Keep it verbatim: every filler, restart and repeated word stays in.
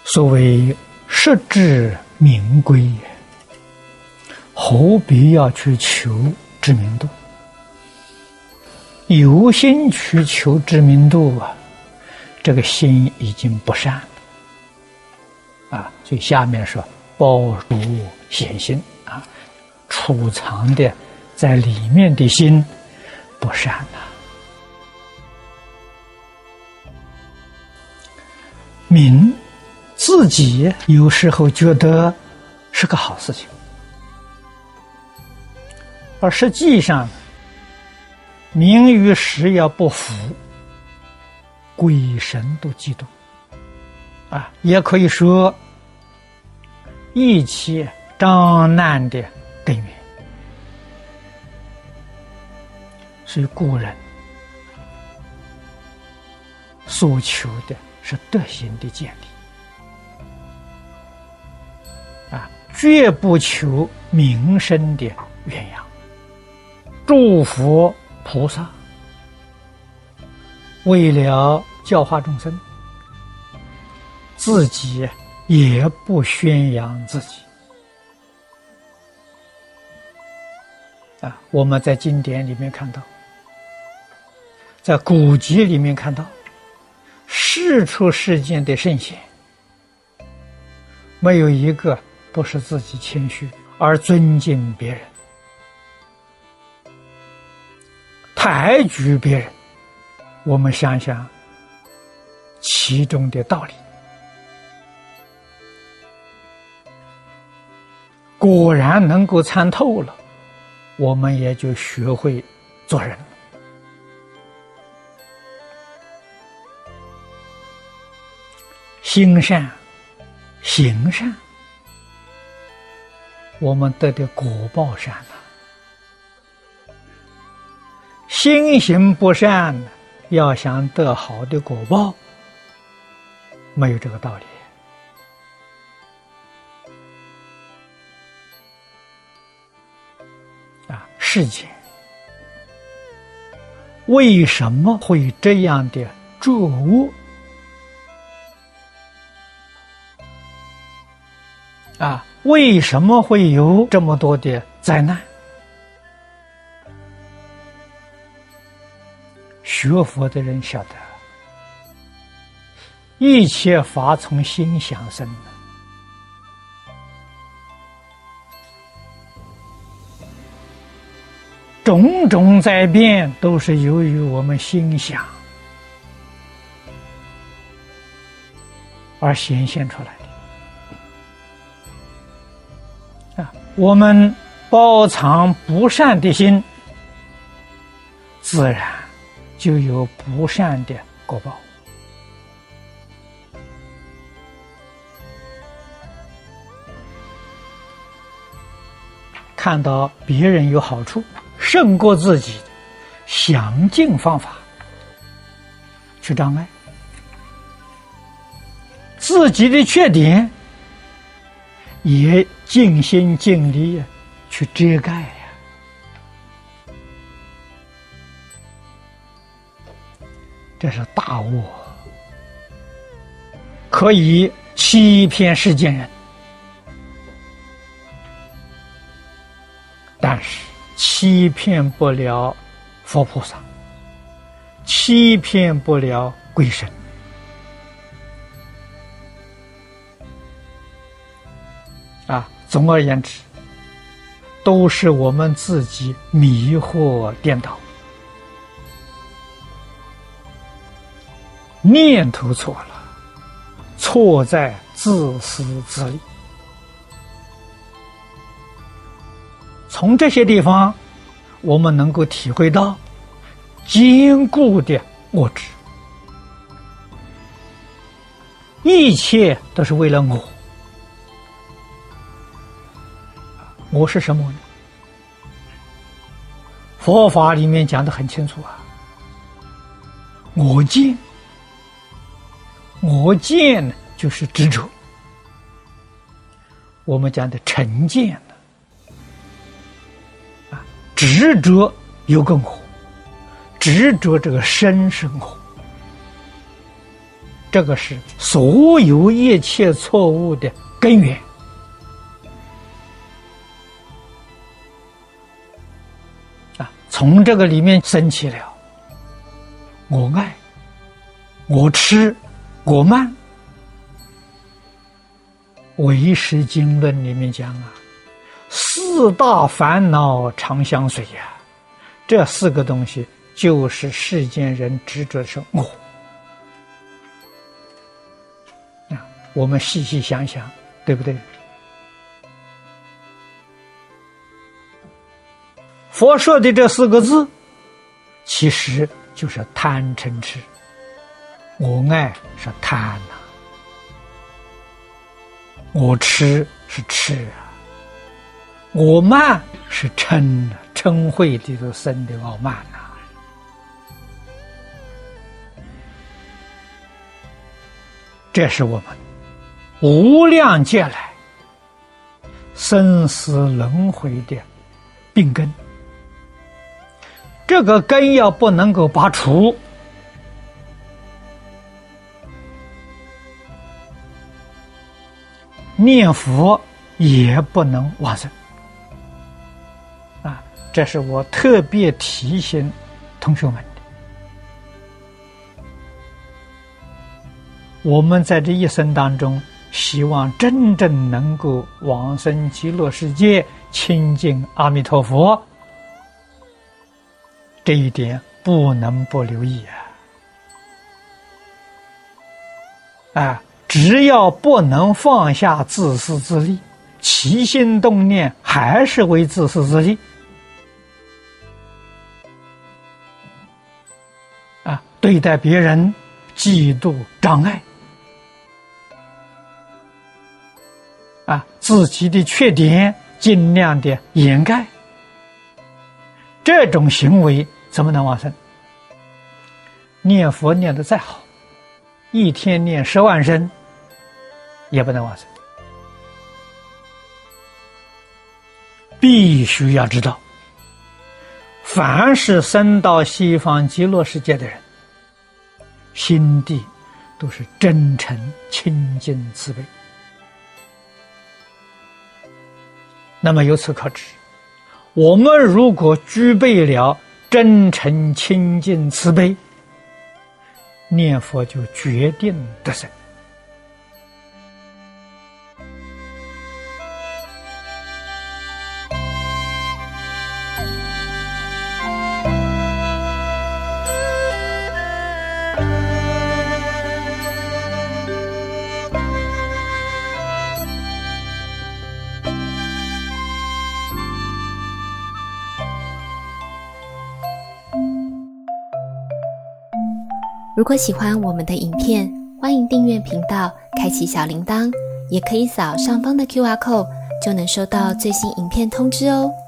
所谓实至名归也，何必要去求知名度？有心去求知名度啊，这个心已经不善了啊。所以下面说包如显心啊，储藏的在里面的心不善了。名自己有时候觉得是个好事情，而实际上名与实要不符，鬼神都嫉妒啊，也可以说一切障难的根源。所以古人所求的是德行的建立啊，绝不求名声的鸳鸯。诸佛菩萨为了教化众生，自己也不宣扬自己啊。我们在经典里面看到，在古籍里面看到，世出世间的圣贤，没有一个不是自己谦虚而尊敬别人，抬举别人。我们想想其中的道理，果然能够参透了，我们也就学会做人了。心善行善，我们得的果报善了；心行不善，要想得好的果报，没有这个道理啊！世间为什么会这样的作恶啊？为什么会有这么多的灾难？学佛的人晓得，一切法从心想生的。种种灾变都是由于我们心想而显现出来的。啊，我们包藏不善的心，自然就有不善的果报。看到别人有好处，胜过自己，想尽方法去障碍；自己的缺点也尽心尽力去遮盖呀。这是大恶，可以欺骗世间人，但是欺骗不了佛菩萨，欺骗不了鬼神啊。总而言之，都是我们自己迷惑颠倒，念头错了，错在自私自利。从这些地方，我们能够体会到坚固的我执，一切都是为了我。我是什么呢？佛法里面讲得很清楚啊，我见。我见就是执着，我们讲的成见呢，啊，执着有个我，执着这个身是我， 这个是所有一切错误的根源。啊，从这个里面生起了我爱、我痴、我慢。唯识经论里面讲啊，四大烦恼常相随呀、啊，这四个东西就是世间人执着的是我。啊，我们细细想想，对不对？佛说的这四个字，其实就是贪嗔痴。我爱是贪呐、啊，我痴是痴啊，我慢是嗔啊，嗔恚里头生的傲慢呐、啊。这是我们无量劫来生死轮回的病根。这个根要不能够拔除，念佛也不能往生啊！这是我特别提醒同学们的。我们在这一生当中，希望真正能够往生极乐世界，亲近阿弥陀佛，这一点不能不留意啊！啊，只要不能放下自私自利，起心动念还是为自私自利啊，对待别人嫉妒障碍啊，自己的缺点尽量的掩盖，这种行为怎么能往生？念佛念得再好，一天念十万声也不能往生。必须要知道，凡是生到西方极乐世界的人，心地都是真诚清净慈悲。那么由此可知，我们如果具备了真诚清净慈悲，念佛就决定得生。 如果喜欢我们的影片，欢迎订阅频道，开启小铃铛，也可以扫上方的 Q R code， 就能收到最新影片通知哦。